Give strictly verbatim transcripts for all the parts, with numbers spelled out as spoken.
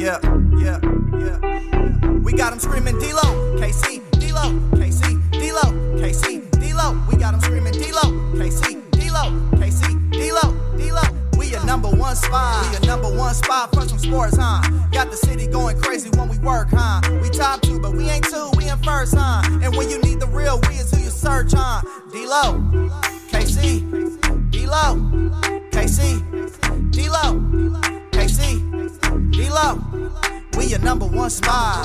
Yeah, yeah, yeah. We got them screaming D-Lo, K C, D-Lo, K C, D-Lo, K C, D-Lo. We got them screaming D-Lo, K C, D-Lo, K C, D-Lo, D-Lo. We a number one spot. We a number one spot for some sports, huh? Got the city going crazy when we work, huh? We top two, but we ain't two, we in first, huh? And when you need the real, we is who you search, huh? D-Lo, K C, D-Lo, K C, D-Lo, K C, D-Lo. We your number one spot.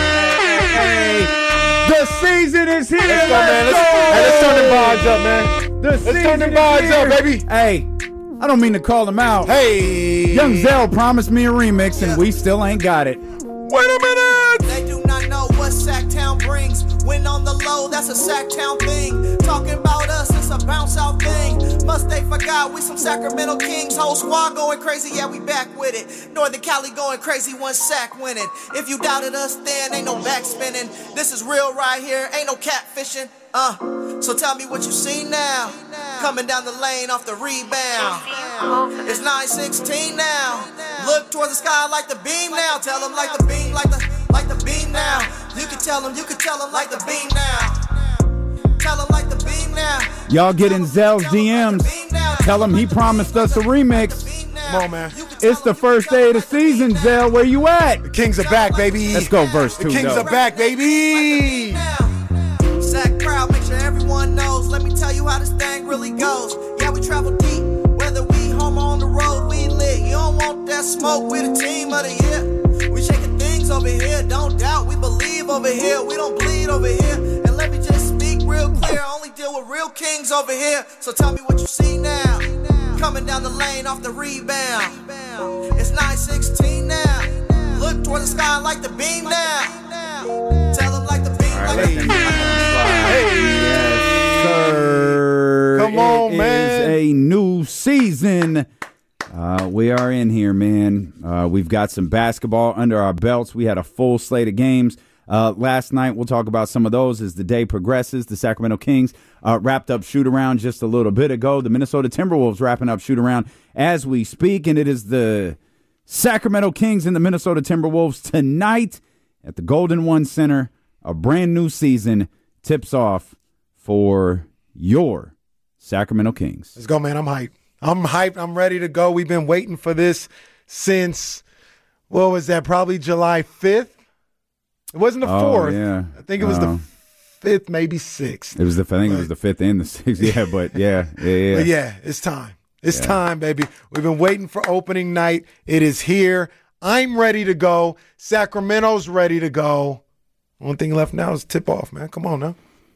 Hey, the season is here. Let's go, man. Let's, hey, let's turn them vibes up, man. The let's season turn them is vibes here. up, baby. Hey, I don't mean to call him out. Hey. Young Zell promised me a remix, and Yeah. we still ain't got it. Wait a minute. They do not know what Sacktown brings. When on the low, that's a Sacktown thing. Talking about us, it's a bounce out thing. Must they forgot we some Sacramento Kings. Whole squad going crazy, yeah, we back with it. Northern Cali going crazy, one sack winning. If you doubted us, then ain't no back spinning. This is real right here, ain't no catfishing. Uh, so tell me what you see now. Coming down the lane off the rebound. It's nine sixteen now. Look towards the sky like the beam now. Tell them like the beam, like the like the beam now. You can tell them, you can tell them like the beam now. Tell them like the beam now. Y'all get in Zell's D Ms. Tell him he promised us a remix. Come on, man. It's the first day of the season, Zell. Where you at? The Kings are back, baby. Let's go verse two, The Kings though. are back, baby. Sack crowd, make sure everyone knows. Let me tell you how this thing really goes. Yeah, we travel deep, whether we home or on the road, we lit. You don't want that smoke, we the team of the year. We shaking things over here, don't doubt, we believe over here. We don't bleed over here. And let me just speak real clear, I only deal with real kings over here. So tell me what you see now. Coming down the lane off the rebound. It's nine sixteen now. Look toward the sky like the beam now. Tell them like the beam, like the beam. Yes, sir. Come on, It man. is a new season. Uh, we are in here, man. Uh, we've got some basketball under our belts. We had a full slate of games uh, last night. We'll talk about some of those as the day progresses. The Sacramento Kings uh, wrapped up shoot-around just a little bit ago. The Minnesota Timberwolves wrapping up shoot-around as we speak, and it is the Sacramento Kings and the Minnesota Timberwolves tonight at the Golden One Center. A brand new season tips off for your Sacramento Kings. Let's go, man. I'm hyped. I'm hyped. I'm ready to go. We've been waiting for this since, what was that, probably July fifth? It wasn't the Oh, fourth. yeah. I think it was Oh. the fifth, maybe sixth. It was the I think it was the fifth and the sixth. Yeah, but yeah, yeah, yeah. But yeah, it's time. It's Yeah. time, baby. We've been waiting for opening night. It is here. I'm ready to go. Sacramento's ready to go. One thing left now is tip off, man. Come on now.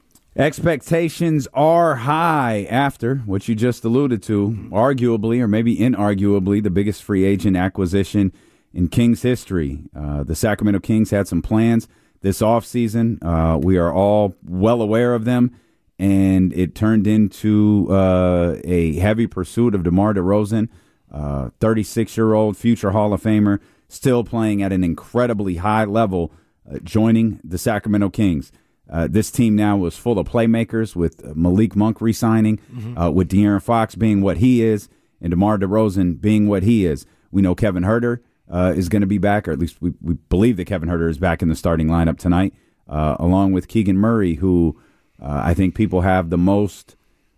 Expectations are high after what you just alluded to, arguably or maybe inarguably the biggest free agent acquisition in Kings history. Uh, the Sacramento Kings had some plans this offseason. Uh, we are all well aware of them, and it turned into uh, a heavy pursuit of DeMar DeRozan, uh, thirty-six-year-old future Hall of Famer, still playing at an incredibly high level, uh, joining the Sacramento Kings. Uh, this team now was full of playmakers with Malik Monk re-signing, mm-hmm. uh, with De'Aaron Fox being what he is, and DeMar DeRozan being what he is. We know Kevin Huerter uh, is going to be back, or at least we, we believe that Kevin Huerter is back in the starting lineup tonight, uh, along with Keegan Murray, who uh, I think people have the most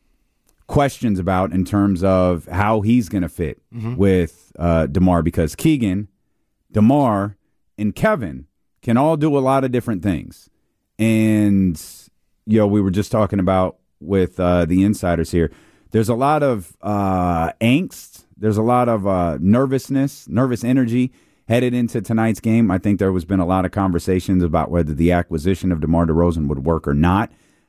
questions about in terms of how he's going to fit mm-hmm. with uh, DeMar, because Keegan, DeMar, and Kevin can all do a lot of different things. And, you know, we were just talking about with uh, the insiders here, there's a lot of uh, angst. There's a lot of uh, nervousness, nervous energy headed into tonight's game. I think there has been a lot of conversations about whether the acquisition of DeMar DeRozan would work or not.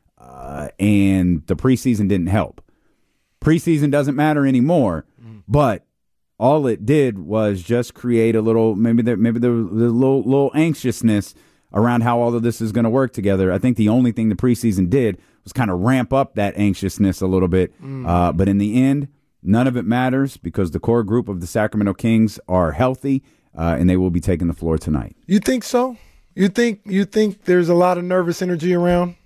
Uh, and the preseason didn't help. Preseason doesn't matter anymore, mm. but all it did was just create a little, maybe there, maybe there was a little, little anxiousness around how all of this is going to work together. I think the only thing the preseason did was kind of ramp up that anxiousness a little bit. Mm. Uh, but in the end, none of it matters because the core group of the Sacramento Kings are healthy, uh, and they will be taking the floor tonight. You think so? You think you think there's a lot of nervous energy around?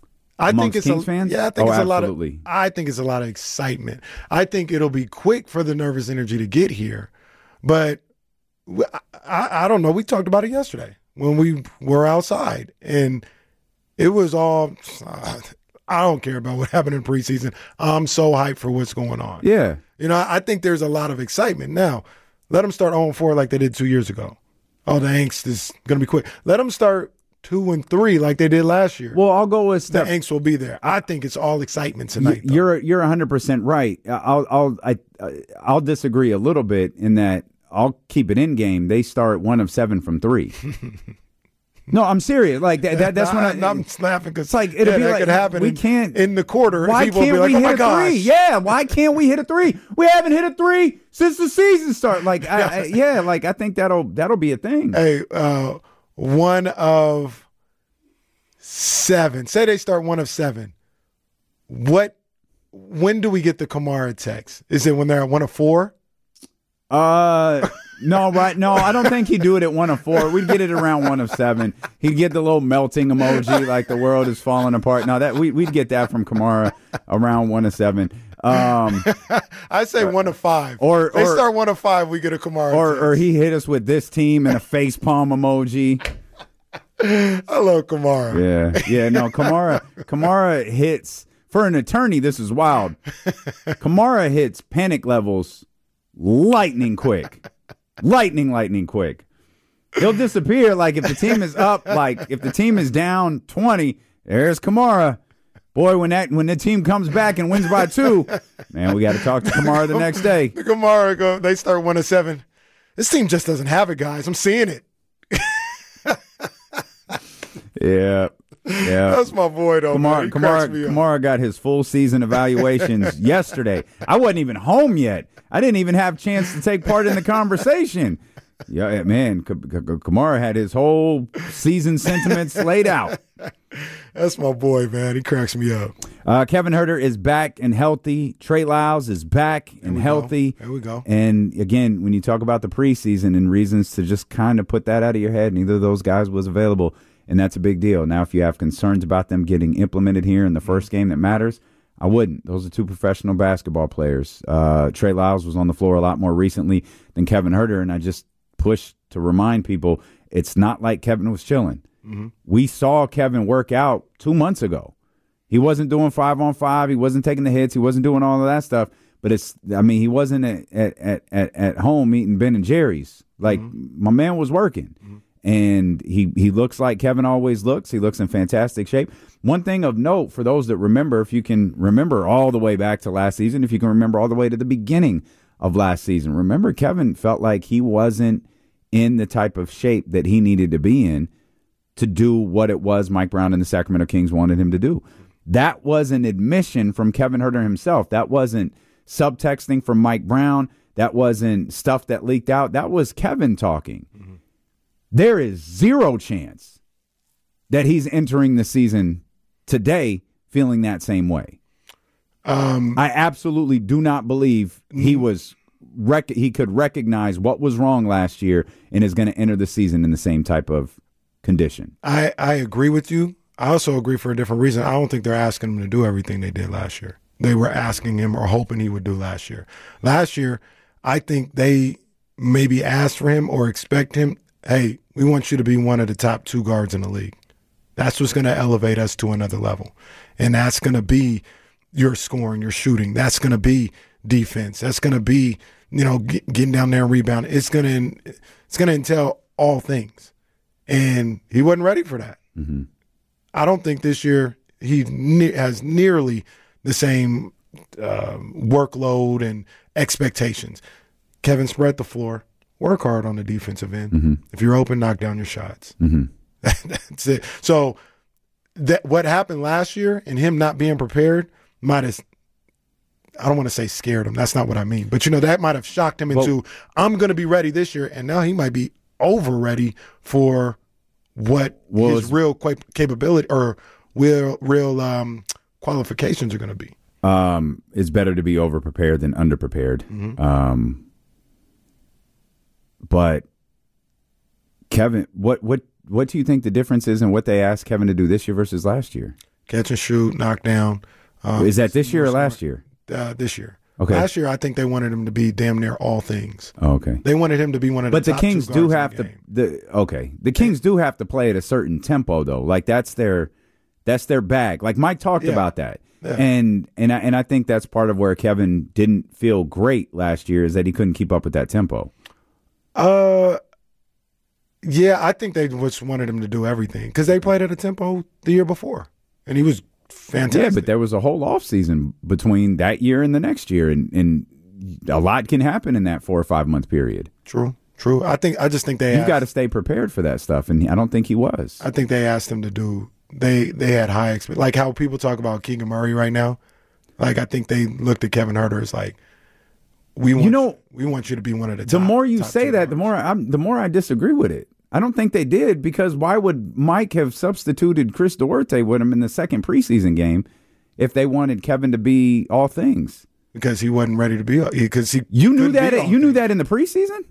I Amongst think it's Kings a, fans? Yeah, I think oh, it's absolutely. a lot of I think it's a lot of excitement. I think it'll be quick for the nervous energy to get here. But I, I don't know. We talked about it yesterday when we were outside, and it was all. Uh, I don't care about what happened in preseason. I'm so hyped for what's going on. Yeah, you know, I think there's a lot of excitement now. Let them start oh and four like they did two years ago. Oh, the angst is going to be quick. Let them start two and three like they did last year. Well, I'll go with the Steph. angst will be there. I think it's all excitement tonight. Y- you're you're one hundred percent right. I'll I'll I, I'll disagree a little bit in that I'll keep it in game. They start one of seven from three. No, I'm serious. Like that. that that's when I, I'm laughing because it's like it'll yeah, be that like could happen. We in, can't in the quarter. Why people can't will be we like, hit oh a my three? gosh. Yeah, why can't we hit a three? We haven't hit a three since the season started. Like, I, I, yeah, like I think that'll that'll be a thing. Hey, uh, one of seven. Say they start one of seven. What? When do we get the Kamara text? Is it when they're at one of four? Uh, no, right? No, I don't think he'd do it at one of four. We'd get it around one of seven. He'd get the little melting emoji, like the world is falling apart. No, that we we'd get that from Kamara around one of seven. Um, I say one of five. Or they or, start one of five, we get a Kamara. Or text. or he hit us with this team and a face palm emoji. I love Kamara. Yeah, yeah. No, Kamara. Kamara hits for an attorney. This is wild. Kamara hits panic levels. Lightning quick. Lightning, lightning quick. He'll disappear like if the team is up, like if the team is down twenty, there's Kamara. Boy, when that when the team comes back and wins by two, man, we got to talk to Kamara the next day. The Kamara go, they start one of seven. This team just doesn't have it, guys. I'm seeing it. Yeah. Yeah. That's my boy, though. Kamara, Kamara, Kamara got his full season evaluations yesterday. I wasn't even home yet. I didn't even have a chance to take part in the conversation. Yeah, man, K- K- Kamara had his whole season sentiments laid out. That's my boy, man. He cracks me up. Uh, Kevin Huerter is back and healthy. Trey Lyles is back and healthy. Go. There we go. And again, when you talk about the preseason and reasons to just kind of put that out of your head, neither of those guys was available. And that's a big deal. Now, if you have concerns about them getting implemented here in the first game that matters, I wouldn't. Those are two professional basketball players. Uh, Trey Lyles was on the floor a lot more recently than Kevin Huerter, and I just push to remind people it's not like Kevin was chilling. Mm-hmm. We saw Kevin work out two months ago. He wasn't doing five on five. He wasn't taking the hits. He wasn't doing all of that stuff. But it's, I mean, he wasn't at at at, at home eating Ben and Jerry's. Like, mm-hmm. my man was working. Mm-hmm. And he, he looks like Kevin always looks. He looks in fantastic shape. One thing of note for those that remember, if you can remember all the way back to last season, if you can remember all the way to the beginning of last season, remember Kevin felt like he wasn't in the type of shape that he needed to be in to do what it was Mike Brown and the Sacramento Kings wanted him to do. That was an admission from Kevin Huerter himself. That wasn't subtexting from Mike Brown. That wasn't stuff that leaked out. That was Kevin talking. Mm-hmm. There is zero chance that he's entering the season today feeling that same way. Um, I absolutely do not believe he was rec- he could recognize what was wrong last year and is going to enter the season in the same type of condition. I, I agree with you. I also agree for a different reason. I don't think they're asking him to do everything they did last year. They were asking him or hoping he would do last year. Last year, I think they maybe asked for him or expect him, hey, we want you to be one of the top two guards in the league. That's what's going to elevate us to another level. And that's going to be your scoring, your shooting. That's going to be defense. That's going to be, you know, get, getting down there and rebound. It's going to it's going to entail all things. And he wasn't ready for that. Mm-hmm. I don't think this year he ne- has nearly the same uh, workload and expectations. Kevin spread the floor. Work hard on the defensive end. Mm-hmm. If you're open, knock down your shots. Mm-hmm. That's it. So that what happened last year and him not being prepared might have, I don't want to say scared him. That's not what I mean. But, you know, that might have shocked him into, well, I'm going to be ready this year. And now he might be over ready for what well, his real capability or real, real um, qualifications are going to be. Um, it's better to be over prepared than under prepared. Mm-hmm. Um, But Kevin, what what what do you think the difference is in what they asked Kevin to do this year versus last year? Catch and shoot, knock down. Um, is that this year or last year? Uh, this year. Okay. Last year, I think they wanted him to be damn near all things. Oh, okay. They wanted him to be one of the but the top Kings two do guards in have the to. game. The okay, the Kings do have to play at a certain tempo though. Like that's their that's their bag. Like Mike talked Yeah. about that, Yeah. and and I, and I think that's part of where Kevin didn't feel great last year is that he couldn't keep up with that tempo. Uh, yeah, I think they just wanted him to do everything because they played at a tempo the year before, and he was fantastic. Yeah, but there was a whole offseason between that year and the next year, and, and a lot can happen in that four or five month period. True, true. I think I just think they You've asked, got to stay prepared for that stuff, and I don't think he was. I think they asked him to do. They they had high expect like how people talk about Keegan Murray right now. Like I think they looked at Kevin Huerter as like, we want You know, we want you to be one of the. The top, more you top say two that, the guards. more I'm, the more I disagree with it. I don't think they did because why would Mike have substituted Chris Duarte with him in the second preseason game if they wanted Kevin to be all things? because he wasn't ready to be because he You knew couldn't that. be all You knew things. that in the preseason.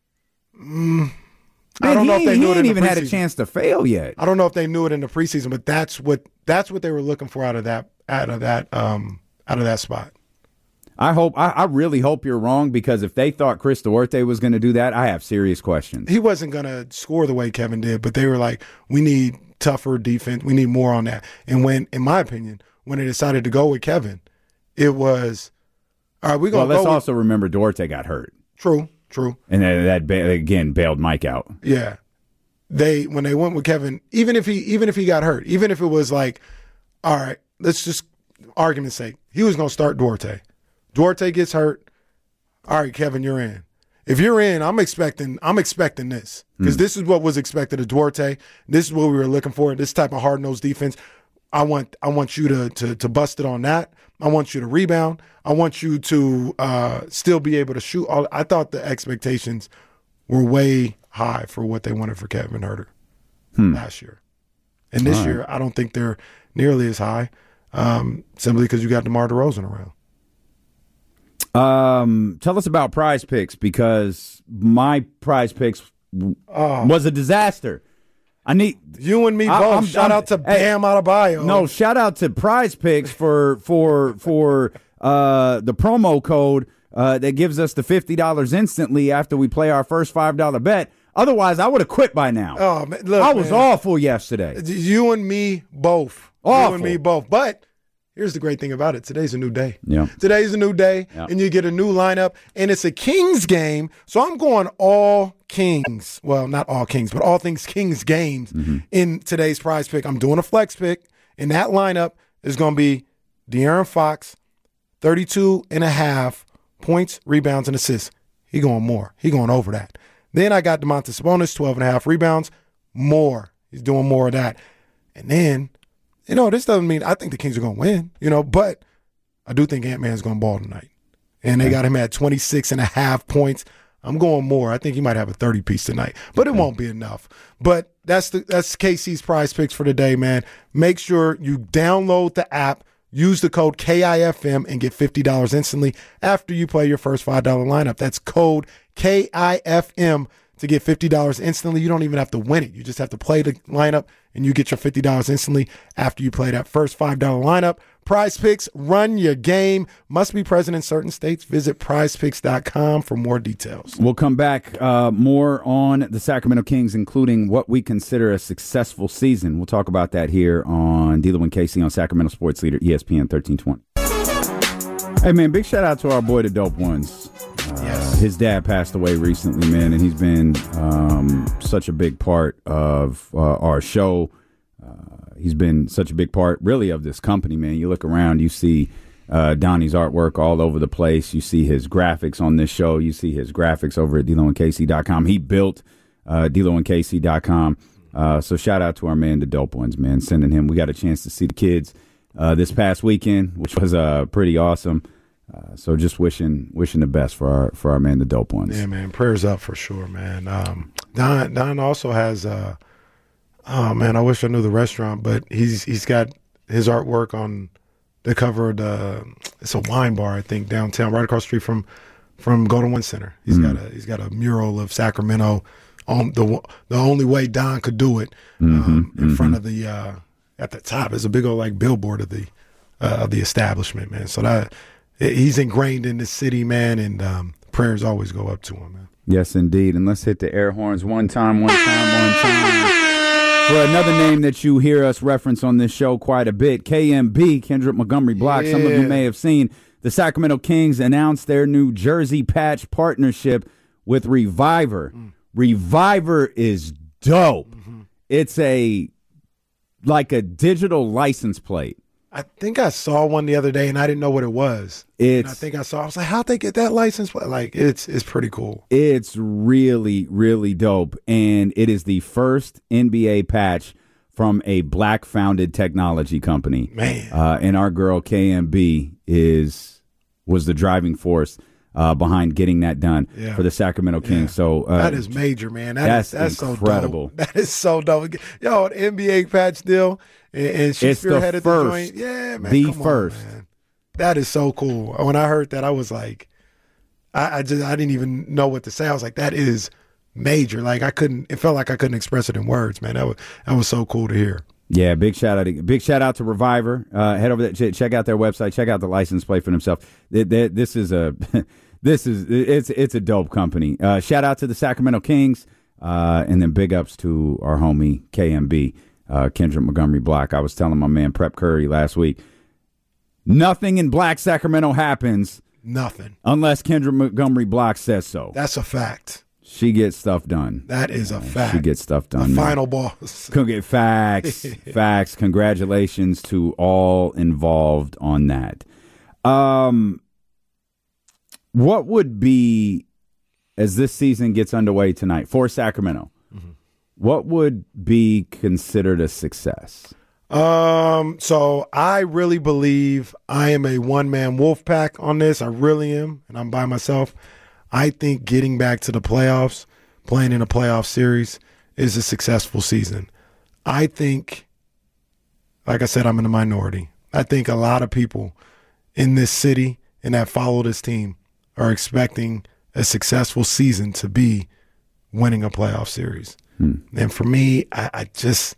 Mm, I Man, don't know he, if they he knew it ain't in the even had a preseason. chance to fail yet. I don't know if they knew it in the preseason, but that's what that's what they were looking for out of that out of that um out of that spot. I hope. I, I really hope you're wrong because if they thought Chris Duarte was going to do that, I have serious questions. He wasn't going to score the way Kevin did, but they were like, we need tougher defense. We need more on that. And when, in my opinion, when they decided to go with Kevin, it was, all right, we're Well, going to let's go also remember Duarte got hurt, with, true, true. and that, that ba- again bailed Mike out. Yeah. They, when they went with Kevin, even if he, even if he got hurt, even if it was like, all right, let's just, argument's sake, he was going to start Duarte. Duarte gets hurt. All right, Kevin, you're in. If you're in, I'm expecting I'm expecting this because mm. this is what was expected of Duarte. This is what we were looking for. This type of hard-nosed defense. I want I want you to to to bust it on that. I want you to rebound. I want you to uh, still be able to shoot. All, I thought the expectations were way high for what they wanted for Kevin Huerter hmm. last year, and this All year right. I don't think they're nearly as high. Um, simply because you got DeMar DeRozan around. Um, tell us about Prize Picks because my Prize Picks Oh. was a disaster. I need You and me I- both. I'm- Shout I'm- out to hey, Bam Adebayo. no shout out to Prize Picks for for for uh the promo code uh that gives us the fifty dollars instantly after we play our first five dollar bet. Otherwise, I would have quit by now. Oh, man, look, I was man. awful yesterday. You and me both. Awful. You and me both. But here's the great thing about it. Today's a new day. Yeah. Today's a new day, Yeah. and you get a new lineup, and it's a Kings game. So I'm going all Kings. Well, not all Kings, but all things Kings games Mm-hmm. in today's prize pick. I'm doing a flex pick, and that lineup is going to be De'Aaron Fox, thirty-two and a half points, rebounds, and assists. He going more. He going over that. Then I got DeMontis Sabonis, twelve and a half rebounds, more. He's doing more of that. And then, you know, this doesn't mean I think the Kings are going to win, you know, but I do think Ant-Man's going to ball tonight. And they got him at twenty-six and a half points. I'm going more. I think he might have a thirty piece tonight, but it won't be enough. But that's the that's K C's prize picks for today, man. Make sure you download the app, use the code K I F M, and get fifty dollars instantly after you play your first five dollar lineup. That's code K I F M to get fifty dollars instantly. You don't even have to win it. You just have to play the lineup, and you get your fifty dollars instantly after you play that first five dollar lineup. Prize Picks, run your game. Must be present in certain states. Visit prize picks dot com for more details. We'll come back uh, more on the Sacramento Kings, including what we consider a successful season. We'll talk about that here on D'Lo and K C on Sacramento Sports Leader, E S P N thirteen twenty. Hey, man, big shout out to our boy, the Dope Ones. Uh, Yes. His dad passed away recently, man, and he's been um, such a big part of uh, our show. Uh, he's been such a big part, really, of this company, man. You look around, you see uh, Donnie's artwork all over the place. You see his graphics on this show. You see his graphics over at D Lo and K C dot com. He built uh, D Lo and K C dot com. Uh, so shout out to our man, the Dope Ones, man, sending him. We got a chance to see the kids uh, this past weekend, which was uh, pretty awesome. Uh, so just wishing wishing the best for our for our man, the Dope Ones. Yeah, man. Prayers up for sure, man. Um, Don Don also has. Uh, oh man, I wish I knew the restaurant, but he's he's got his artwork on the cover of the. It's a wine bar, I think, downtown, right across the street from from Golden One Center. He's Mm. got a he's got a mural of Sacramento on the the only way Don could do it um, Mhm, in mhm. front of the uh, at the top. It's a big old like billboard of the uh, of the establishment, man. So that. he's ingrained in the city, man, and um, prayers always go up to him, man. Yes, indeed. And let's hit the air horns one time, one time, one time. For another name that you hear us reference on this show quite a bit, K M B, Kendrick Montgomery Block. Yeah. Some of you may have seen the Sacramento Kings announce their new jersey patch partnership with Reviver. Mm. Reviver is dope. Mm-hmm. It's a like a digital license plate. I think I saw one the other day, and I didn't know what it was. It's, and I think I saw. I was like, "How'd they get that license plate?" Like, it's it's pretty cool. It's really really dope, and it is the first N B A patch from a black-founded technology company. Man, uh, and our girl K M B is was the driving force uh, behind getting that done yeah. for the Sacramento Kings. Yeah. So uh, that is major, man. That that's is, that's incredible. So dope. That is so dope. Yo, an N B A patch deal. And, and she it's spearheaded the first, the joint. Yeah, man. The come first. On, man. That is so cool. When I heard that, I was like, I, I just I didn't even know what to say. I was like, that is major. Like I couldn't. It felt like I couldn't express it in words, man. That was that was so cool to hear. Yeah, big shout out, to, big shout out to Reviver. Uh, head over there, check out their website, check out the license plate for themselves. This is a, this is it's it's a dope company. Uh, shout out to the Sacramento Kings, uh, and then big ups to our homie K M B. Uh, Kendrick Montgomery Block. I was telling my man Prep Curry last week, nothing in Black Sacramento happens. Nothing. Unless Kendrick Montgomery Block says so. That's a fact. She gets stuff done. That is a uh, fact. She gets stuff done. The man. final boss. Could get facts. Facts. Congratulations to all involved on that. Um, what would be, as this season gets underway tonight for Sacramento, mm-hmm. what would be considered a success? Um, so I really believe I am a one-man wolf pack on this. I really am, and I'm by myself. I think getting back to the playoffs, playing in a playoff series, is a successful season. I think, like I said, I'm in the minority. I think a lot of people in this city and that follow this team are expecting a successful season to be winning a playoff series. Hmm. And for me, I, I just,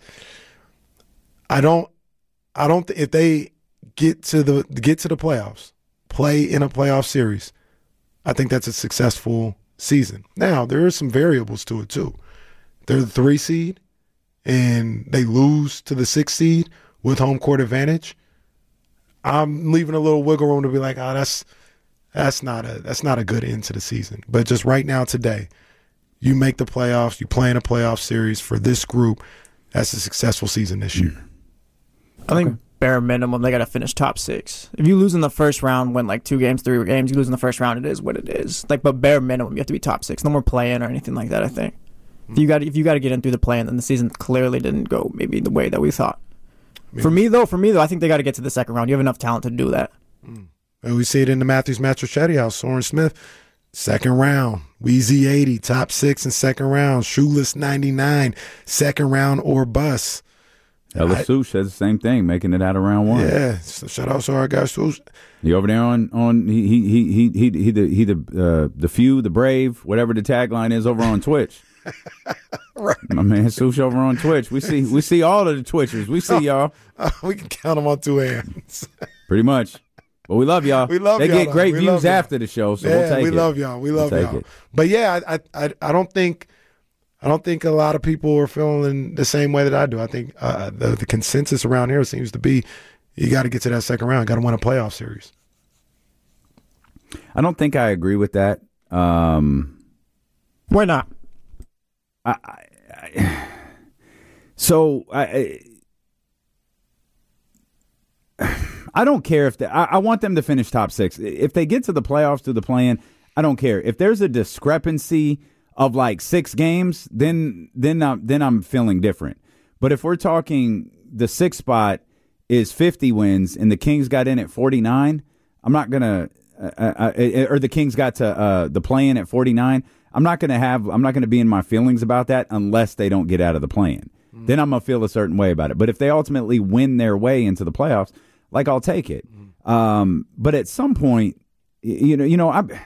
I don't, I don't. If they get to the get to the playoffs, play in a playoff series, I think that's a successful season. Now there are some variables to it too. They're the three seed, and they lose to the six seed with home court advantage. I'm leaving a little wiggle room to be like, oh, that's that's not a that's not a good end to the season. But just right now, today, you make the playoffs, you play in a playoff series for this group. That's a successful season this year. I think bare minimum they got to finish top six. If you lose in the first round, win like two games, three games, you lose in the first round, it is what it is. Like, but bare minimum, you have to be top six. No more play-in or anything like that. I think mm-hmm. if you got if you got to get in through the play-in, then the season clearly didn't go maybe the way that we thought. Maybe. For me though, for me though, I think they got to get to the second round. You have enough talent to do that. Mm. And we see it in the Matthews Mastrochetti house. Soren Smith, second round. Weezy eighty, top six in second round. Shoeless ninety-nine, second round or bust. Ella Sush says the same thing, making it out of round one. Yeah, so shout out to our guy Sush. He over there on on he he he he he he the he the uh, the few the brave whatever the tagline is over on Twitch. Right, my man Sush over on Twitch. We see we see all of the Twitchers. We see y'all. Uh, we can count them on two hands. Pretty much. But we love y'all. We love they y'all. They get great we views after the show, so yeah, we'll take we it. We love y'all. We love we'll y'all. it. But yeah, I, I I don't think I don't think a lot of people are feeling the same way that I do. I think uh, the, the consensus around here seems to be you got to get to that second round. Got to win a playoff series. I don't think I agree with that. Um, Why not? I, I, I, so I, I don't care if they, I, I want them to finish top six. If they get to the playoffs, to the play-in, I don't care. If there's a discrepancy of like six games, then then I'm, then I'm feeling different. But if we're talking the sixth spot is fifty wins and the Kings got in at forty-nine, I'm not gonna uh, uh, or the Kings got to uh, the play-in at forty-nine. I'm not gonna have I'm not gonna be in my feelings about that unless they don't get out of the play-in. Mm-hmm. Then I'm gonna feel a certain way about it. But if they ultimately win their way into the playoffs, like I'll take it. Mm-hmm. Um, but at some point, you know, you know, I'm.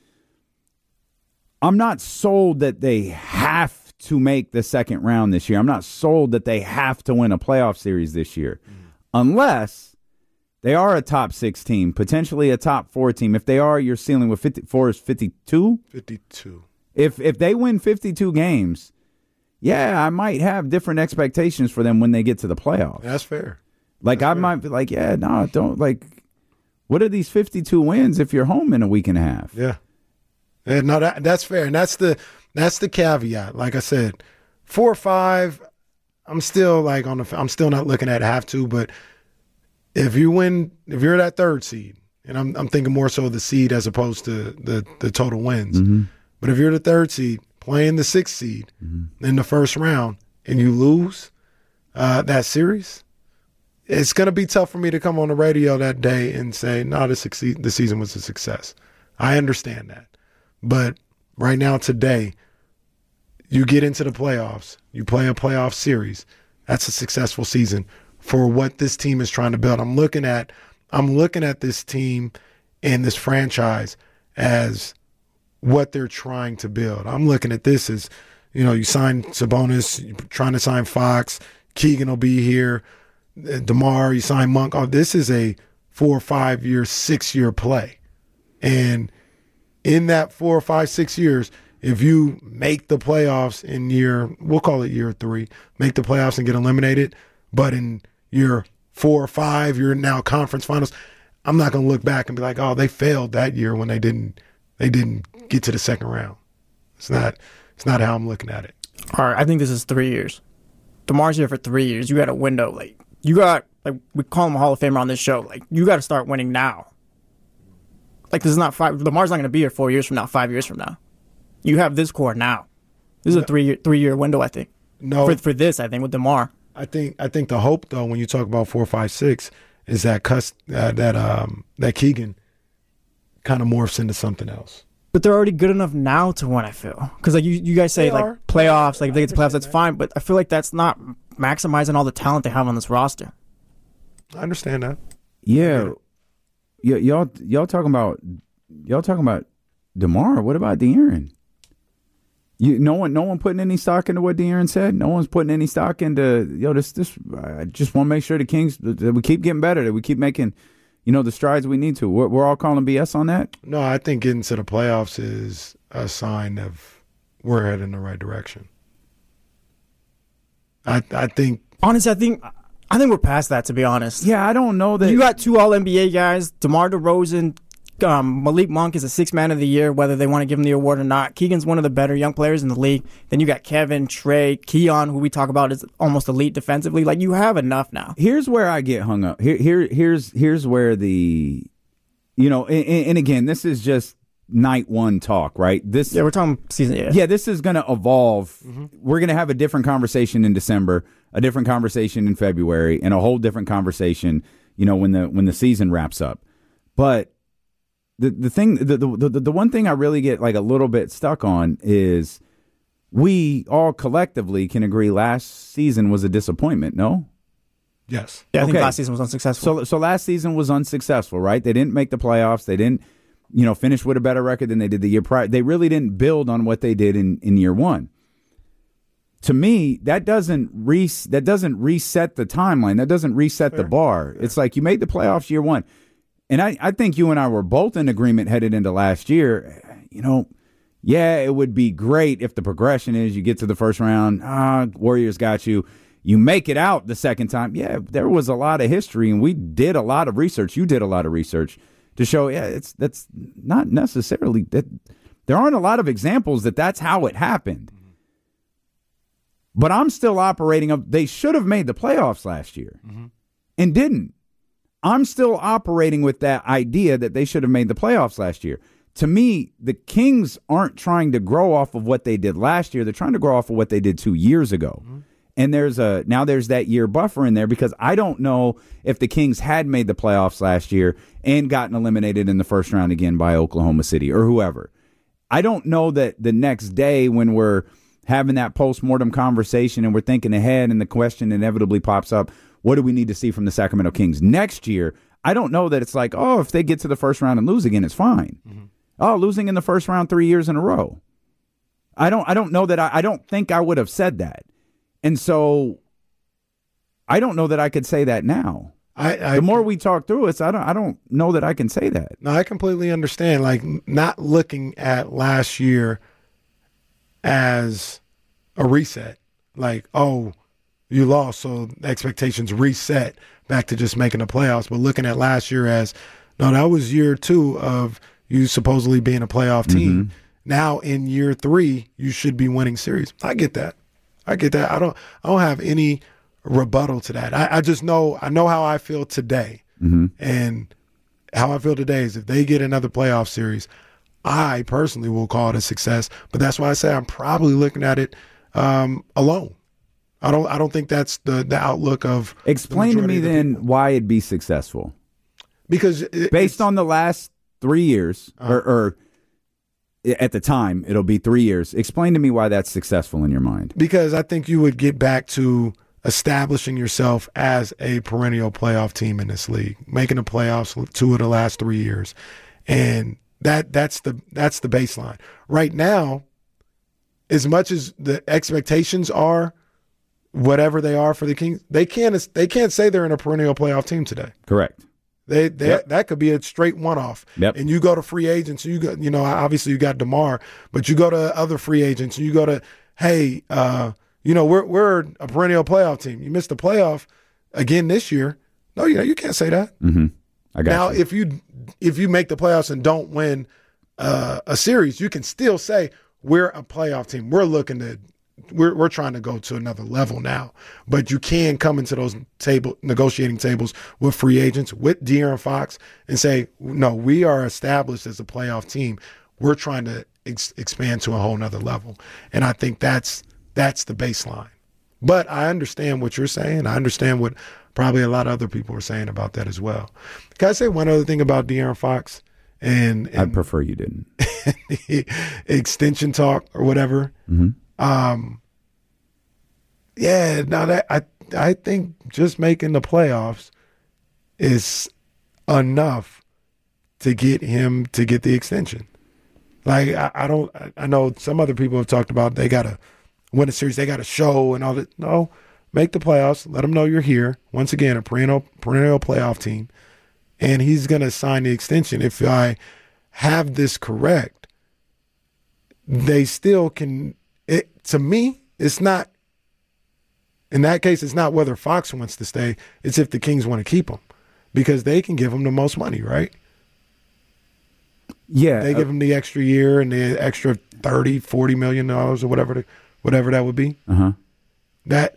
I'm not sold that they have to make the second round this year. I'm not sold that they have to win a playoff series this year, mm. unless They are a top six team, potentially a top four team. If they are, you're ceiling with fifty-four is fifty-two? fifty-two. If if they win fifty-two games, yeah, I might have different expectations for them when they get to the playoffs. That's fair. Like, That's I fair. might be like, yeah, no, don't, like, what are these fifty-two wins if you're home in a week and a half? Yeah. Yeah, no, that, that's fair. And that's the that's the caveat. Like I said, four or five, I'm still like on the I'm still not looking at have to, but if you win, if you're that third seed, and I'm I'm thinking more so the seed as opposed to the the total wins. Mm-hmm. But if you're the third seed playing the sixth seed mm-hmm. in the first round and you lose uh, that series, it's going to be tough for me to come on the radio that day and say, no, the, succeed- the season was a success. I understand that. But right now, today, you get into the playoffs, you play a playoff series. That's a successful season for what this team is trying to build. I'm looking at, I'm looking at this team and this franchise as what they're trying to build. I'm looking at this as, you know, you sign Sabonis, you're trying to sign Fox, Keegan will be here, DeMar, you sign Monk. Oh, this is a four, five year, six year play. And in that four, five, six years, if you make the playoffs in year, we'll call it year three, make the playoffs and get eliminated, but in year four or five, you're now conference finals, I'm not going to look back and be like, oh, they failed that year when they didn't they didn't get to the second round. It's not it's not how I'm looking at it. All right, I think this is three years. DeMar's here for three years. You got a window. Like you got like we call him a Hall of Famer on this show. Like you got to start winning now. Like this is not five. DeMar's not going to be here four years from now, five years from now. You have this core now. This is a three year three year window. I think. No, for for this, I think with DeMar. I think I think the hope though when you talk about four, five, six is that cuss uh, that um that Keegan kind of morphs into something else. But they're already good enough now to win, I feel. Because like you, you guys say, They like, are. playoffs, like, if they get to playoffs, that's that. fine. But I feel like that's not maximizing all the talent they have on this roster. I understand that. Yeah, y- y'all y'all talking about y'all talking about DeMar. What about De'Aaron? You no one no one putting any stock into what De'Aaron said. No one's putting any stock into yo. This this. I just want to make sure the Kings that we keep getting better. That we keep making, you know, the strides we need to. We're, we're all calling B S on that. No, I think getting to the playoffs is a sign of we're heading in the right direction. I I think Honestly, I think I think we're past that, to be honest. Yeah, I don't know that You got two All N B A guys, DeMar DeRozan, um, Malik Monk is a six man of the year, whether they want to give him the award or not. Keegan's one of the better young players in the league. Then you got Kevin, Trey, Keon, who we talk about is almost elite defensively. Like, you have enough now. Here's where I get hung up. Here, here, here's here's where the, you know, and, and again, this is just night one talk, right? This, Yeah, we're talking season. Yeah, yeah, this is going to evolve. Mm-hmm. We're going to have a different conversation in December, a different conversation in February, and a whole different conversation, you know, when the when the season wraps up. But the the thing, the the the, the one thing I really get like a little bit stuck on is we all collectively can agree last season was a disappointment. No. yes. yeah I think Okay. last season was unsuccessful. So, so last season was unsuccessful, right? They didn't make the playoffs. They didn't, you know, finish with a better record than they did the year prior. They really didn't build on what they did in, in year one. To me, that doesn't re that doesn't reset the timeline. That doesn't reset Fair. the bar. Yeah. It's like you made the playoffs year one, and I, I think you and I were both in agreement headed into last year. You know, yeah, it would be great if the progression is you get to the first round. Ah, Warriors got you. You make it out the second time. Yeah, there was a lot of history, and we did a lot of research. You did a lot of research to show, yeah, it's that's not necessarily that. There aren't a lot of examples that that's how it happened. But I'm still operating of they should have made the playoffs last year mm-hmm. and didn't. I'm still operating with that idea that they should have made the playoffs last year. To me, the Kings aren't trying to grow off of what they did last year. They're trying to grow off of what they did two years ago. Mm-hmm. And there's a now there's that year buffer in there because I don't know if the Kings had made the playoffs last year and gotten eliminated in the first round again by Oklahoma City or whoever. I don't know that the next day when we're having that post-mortem conversation and we're thinking ahead and the question inevitably pops up, what do we need to see from the Sacramento Kings next year? I don't know that it's like, oh, if they get to the first round and lose again, it's fine. Mm-hmm. Oh, losing in the first round three years in a row. I don't I don't know that I, I don't think I would have said that. And so I don't know that I could say that now. I, I the more we talk through it, I don't I don't know that I can say that. No, I completely understand. Like not looking at last year as a reset. Like, oh, you lost, so expectations reset back to just making the playoffs. But looking at last year as, no, that was year two of you supposedly being a playoff team. Mm-hmm. Now in year three, you should be winning series. I get that. I get that. I don't. I don't have any rebuttal to that. I, I just know. I know how I feel today, mm-hmm. and how I feel today is if they get another playoff series, I personally will call it a success. But that's why I say I'm probably looking at it um, alone. I don't. I don't think that's the the outlook of. Explain the to me the then people. why it'd be successful. Because it, based on the last three years, uh, or, or at the time, it'll be three years. Explain to me why that's successful in your mind. Because I think you would get back to establishing yourself as a perennial playoff team in this league, making the playoffs two of the last three years, and that that's the that's the baseline. Right now, as much as the expectations are whatever they are for the Kings, they can't they can't say they're in a perennial playoff team today. Correct. They, they yep. That could be a straight one-off. Yep. And you go to free agents, you go, you know, obviously you got DeMar, but you go to other free agents, and you go to, hey, uh, you know, we're we're a perennial playoff team. You missed the playoff again this year. No, you know, you can't say that. Mm-hmm. I got now, you. if you if you make the playoffs and don't win uh, a series, you can still say we're a playoff team. We're looking to we're we're trying to go to another level now. But you can come into those table negotiating tables with free agents, with De'Aaron Fox, and say, no, we are established as a playoff team. We're trying to ex- expand to a whole nother level. And I think that's that's the baseline. But I understand what you're saying. I understand what probably a lot of other people are saying about that as well. Can I say one other thing about De'Aaron Fox? And, and I'd prefer you didn't. extension talk or whatever. Mm-hmm. Um, yeah, now that I I think just making the playoffs is enough to get him to get the extension. Like I, I don't I know some other people have talked about they gotta win a series, they gotta show and all that. No, make the playoffs, let them know you're here. Once again, a perennial perennial playoff team, and he's gonna sign the extension. If I have this correct, they still can. It, to me, it's not, in that case, it's not whether Fox wants to stay. It's if the Kings want to keep him, because they can give him the most money, right? Yeah. They give him the extra year and the extra thirty, forty million dollars or whatever, the, whatever that would be. Uh-huh. That,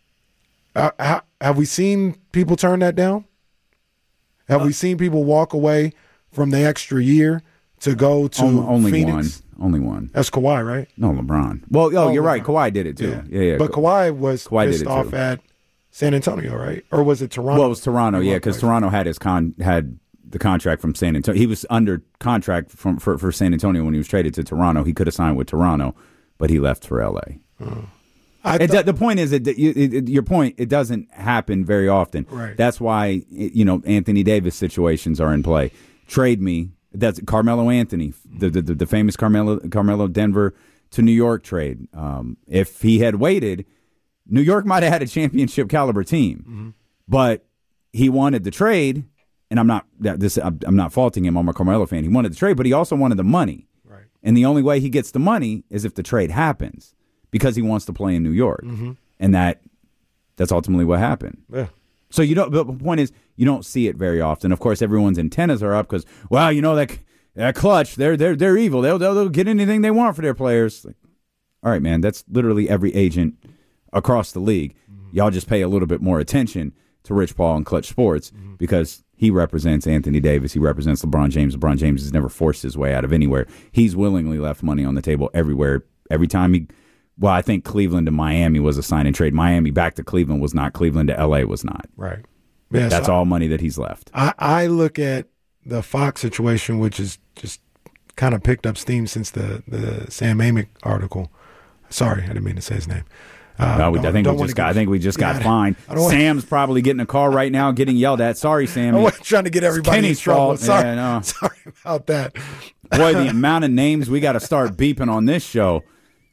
uh, how, have we seen people turn that down? Have uh, we seen people walk away from the extra year to go to only Phoenix? one. Only one. That's Kawhi, right? No, LeBron. Well, oh, oh you're LeBron. right. Kawhi did it too. Yeah, yeah. yeah. But Kawhi was Kawhi pissed did it off too. at San Antonio, right? Or was it Toronto? Well, it was Toronto, yeah, because Toronto had his con had the contract from San Antonio. He was under contract from for, for San Antonio when he was traded to Toronto. He could have signed with Toronto, but he left for L A. Oh. I it, th- the point is, that you, it, it, your point, it doesn't happen very often. Right. That's why, you know, Anthony Davis situations are in play. Trade me. That's Carmelo Anthony, the the, the famous Carmelo Carmelo Denver to New York trade. Um, if he had waited, New York might have had a championship caliber team, mm-hmm. but he wanted the trade, and I'm not this I'm not faulting him. I'm a Carmelo fan. He wanted the trade, but he also wanted the money. Right. And the only way he gets the money is if the trade happens, because he wants to play in New York, mm-hmm. and that that's ultimately what happened. Yeah. So you don't. But the point is, you don't see it very often. Of course, everyone's antennas are up because, well, you know that that clutch, they're they're they're evil. They'll they'll, they'll get anything they want for their players. Like, all right, man, that's literally every agent across the league. Mm-hmm. Y'all just pay a little bit more attention to Rich Paul and Clutch Sports mm-hmm. because he represents Anthony Davis. He represents LeBron James. LeBron James has never forced his way out of anywhere. He's willingly left money on the table everywhere. Every time he. Well, I think Cleveland to Miami was a sign and trade. Miami back to Cleveland was not. Cleveland to L A was not. Right. Yeah, That's so all money that he's left. I, I look at the Fox situation, which is just kind of picked up steam since the, the Sam Amick article. Sorry, I didn't mean to say his name. Uh, no, we, I think we just got. Get, I think we just yeah, got fined. Sam's probably getting a car right now, getting yelled at. Sorry, Sammy. I wasn't trying to get everybody in trouble. Fault. Sorry, yeah, no. sorry about that. Boy, the amount of names we got to start beeping on this show.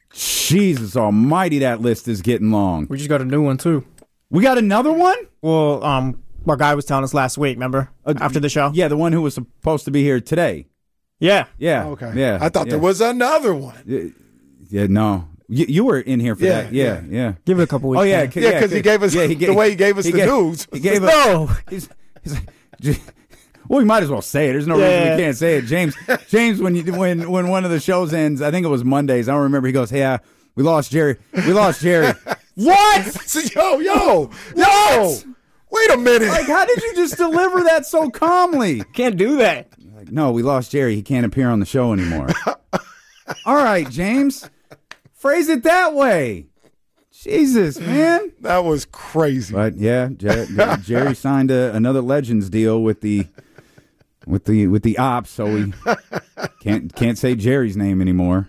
Jesus almighty, that list is getting long. We just got a new one, too. We got another one? Well, um, Our guy was telling us last week, remember? Uh, After the show? Yeah, the one who was supposed to be here today. Yeah. Yeah. Oh, okay. Yeah. I thought yeah. there was another one. Yeah, yeah no. You, you were in here for Yeah, that. Yeah, yeah. yeah. Give it a couple weeks. Oh, yeah. man. c- Yeah, because he gave us yeah, he the gave- way he gave us he the gave- news. He gave us. No. He's, he's like, j- well, we might as well say it. There's no Yeah. reason we can't say it. James, James, when you when when one of the shows ends, I think it was Mondays. I don't remember. He goes, "Yeah, we lost Jerry. We lost Jerry." What? So, yo, yo, yo! Wait a minute. Like, how did you just deliver that so calmly? Can't do that. Like, no, we lost Jerry. He can't appear on the show anymore. All right, James, phrase it that way. Jesus, man. That was crazy. But yeah, Jer- Jerry signed a, another Legends deal with the with the with the ops, so we can't can't say Jerry's name anymore.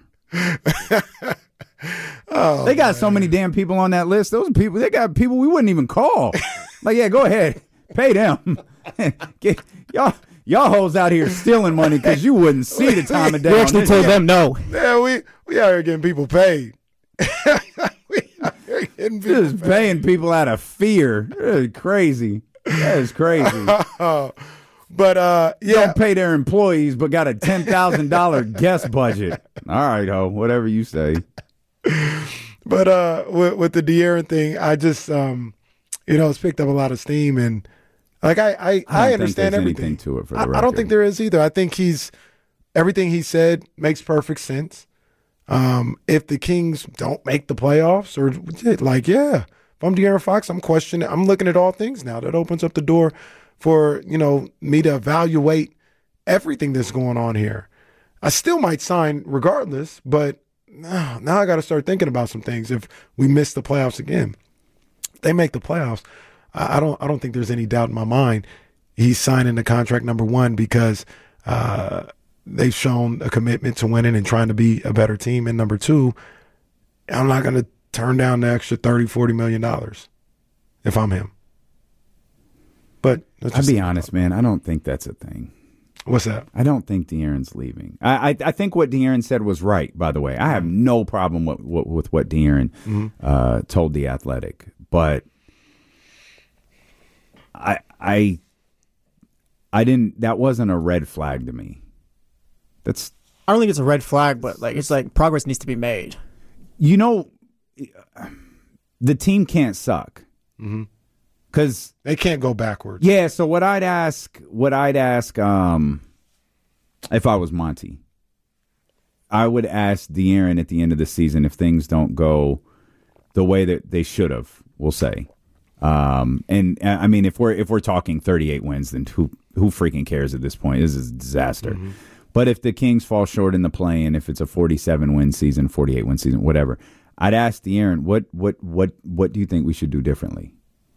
Oh, they got so many damn people on that list. Those people, they got people we wouldn't even call. Like, yeah, go ahead, pay them. Get, y'all, y'all hoes out here stealing money because you wouldn't see the time of day. We on actually this told show. them no. Yeah, we we out here getting people paid. we out here getting people Just paying people out of fear. That's crazy. That is crazy. But uh, yeah, Don't pay their employees, but got a ten thousand dollar guest budget. All right, ho, whatever you say. but uh, with, with the De'Aaron thing, I just um, you know, it's picked up a lot of steam, and like I I, I, I don't think understand there's everything anything to it for the I, I don't record. think there is either. I think he's everything he said makes perfect sense. Um, if the Kings don't make the playoffs, or like, yeah, if I'm De'Aaron Fox, I'm questioning. I'm looking at all things now. That opens up the door for, you know, me to evaluate everything that's going on here. I still might sign regardless, but now, now I got to start thinking about some things. If we miss the playoffs again, if they make the playoffs, I, I don't. I don't think there's any doubt in my mind he's signing the contract number one because. Uh, They've shown a commitment to winning and trying to be a better team. And number two, I'm not going to turn down the extra thirty, forty million dollars if I'm him. But that's I'll just- be honest, man. I don't think that's a thing. What's that? I don't think De'Aaron's leaving. I, I I think what De'Aaron said was right, by the way. I have no problem with, with, with what De'Aaron Mm-hmm. uh, told The Athletic. But I I I didn't, that wasn't a red flag to me. That's, I don't think it's a red flag, but like it's like progress needs to be made. you know, the team can't suck. Mm-hmm. Because, They can't go backwards. yeah, so what I'd ask, what I'd ask, um, if I was Monty, I would ask De'Aaron at the end of the season if things don't go the way that they should have, we'll say. Um, and uh, I mean, if we're if we're talking thirty-eight wins, then who who freaking cares at this point? This is a disaster. Mm-hmm. But if the Kings fall short in the play, and if it's a forty-seven win season, forty-eight win season, whatever, I'd ask De'Aaron, what what what what do you think we should do differently?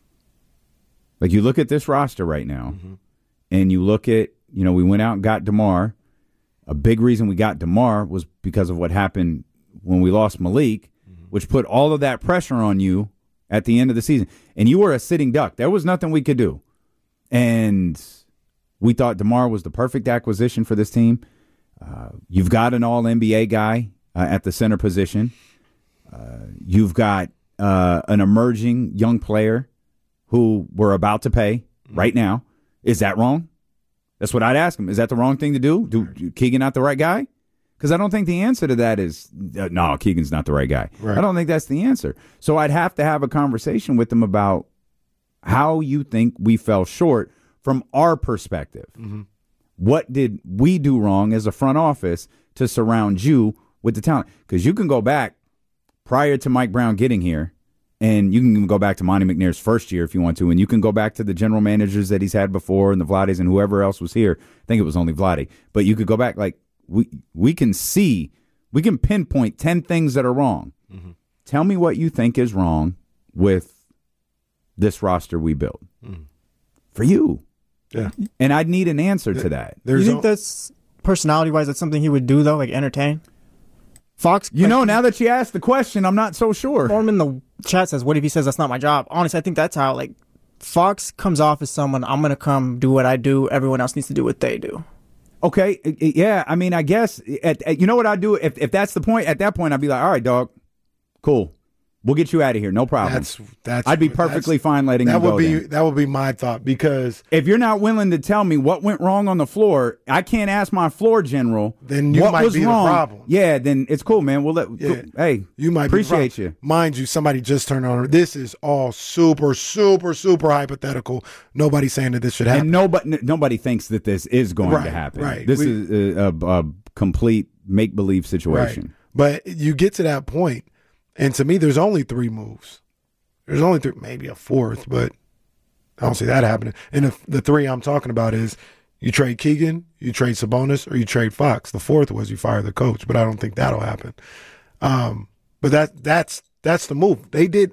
Like, you look at this roster right now, mm-hmm. and you look at, you know, we went out and got DeMar. A big reason we got DeMar was because of what happened when we lost Malik, mm-hmm. which put all of that pressure on you at the end of the season. And you were a sitting duck. There was nothing we could do. And we thought DeMar was the perfect acquisition for this team. Uh, you've got an all N B A guy uh, at the center position. Uh, you've got uh, an emerging young player who we're about to pay right now. Is that wrong? That's what I'd ask him. Is that the wrong thing to do? Do Keegan not the right guy? Because I don't think the answer to that is, uh, no, Keegan's not the right guy. Right. I don't think that's the answer. So I'd have to have a conversation with him about how you think we fell short from our perspective. Mm-hmm. What did we do wrong as a front office to surround you with the talent? Because you can go back prior to Mike Brown getting here, and you can go back to Monty McNair's first year if you want to, and you can go back to the general managers that he's had before and the Vladis and whoever else was here. I think it was only Vladdy. But you could go back, like, we we can see, we can pinpoint ten things that are wrong. Mm-hmm. Tell me what you think is wrong with this roster we built. Mm. For you. Yeah. And I'd need an answer to that. There's you think a- that's, personality-wise, that's something he would do, though, like entertain? Fox, you like, know, now that you asked the question, I'm not so sure. Norm in the chat says, what if he says that's not my job? Honestly, I think that's how, like, Fox comes off as someone, I'm going to come do what I do. Everyone else needs to do what they do. Okay. Yeah. I mean, I guess, at, at, you know what I'd do? If, if that's the point, at that point, I'd be like, all right, dog, cool. We'll get you out of here. No problem. That's that's. I'd be perfectly fine letting that you go would be then. that would be my thought, because if you're not willing to tell me what went wrong on the floor, I can't ask my floor general. Then you what might was be wrong. the problem. Yeah, then it's cool, man. We'll let. Yeah. Hey, you might appreciate be you. Mind you, somebody just turned on. This is all super, super, super hypothetical. Nobody's saying that this should happen. And nobody nobody thinks that this is going Right, to happen. right. This We- is a, a, a complete make believe situation. Right. But you get to that point, and to me, there's only three moves. There's only three, maybe a fourth, but I don't see that happening. And the, the three I'm talking about is you trade Keegan, you trade Sabonis, or you trade Fox. The fourth was you fire the coach, but I don't think that'll happen. Um, but that that's that's the move. They did.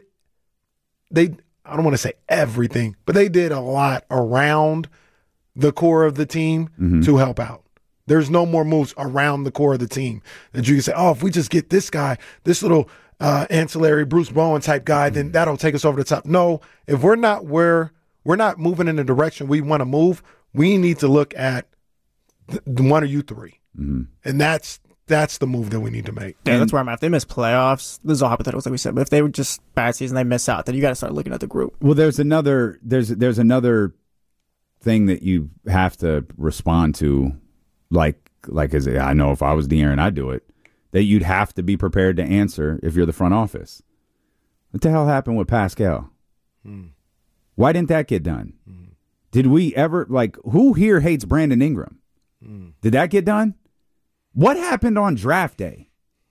They I don't want to say everything, but they did a lot around the core of the team Mm-hmm. to help out. There's no more moves around the core of the team that you can say, oh, if we just get this guy, this little uh, ancillary Bruce Bowen type guy, then that'll take us over the top. No, if we're not where we're not moving in the direction we want to move, we need to look at the, the one of you three, Mm-hmm. and that's that's the move that we need to make. Yeah, And- that's where I'm at. If they miss playoffs, this is all hypotheticals, like we said. But if they were just bad season, they miss out, then you got to start looking at the group. Well, there's another there's there's another thing that you have to respond to, like like as I know if I was De'Aaron, I'd do it. That you'd have to be prepared to answer if you're the front office. What the hell happened with Pascal? Hmm. Why didn't that get done? Hmm. Did we ever like who here hates Brandon Ingram? Hmm. Did that get done? What happened on draft day?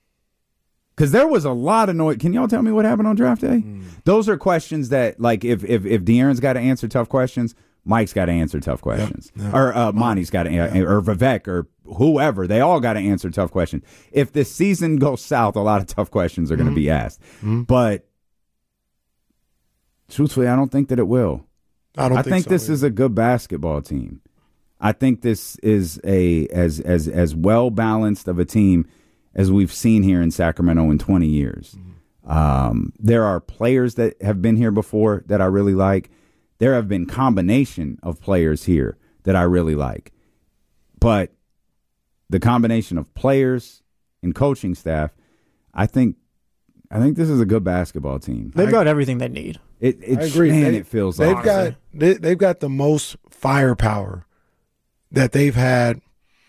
Because there was a lot of noise. Can y'all tell me what happened on draft day? Hmm. Those are questions that, like, if if if De'Aaron's got to answer tough questions, Mike's got to answer tough questions, yep. or uh, Monty's got to, Yep. or Vivek, or whoever. They all got to answer tough questions. If the season goes south, a lot of tough questions are going to be asked. Mhm. But truthfully, I don't think that it will. I don't I think, think so this either. is a good basketball team. I think this is a as as as well balanced of a team as we've seen here in Sacramento in twenty years. Mm-hmm. Um, there are players that have been here before that I really like. There have been combination of players here that I really like. But the combination of players and coaching staff, I think I think this is a good basketball team. They've I- got everything they need. It, it I agree. Man, They- it feels they've like got they, they've got the most firepower that they've had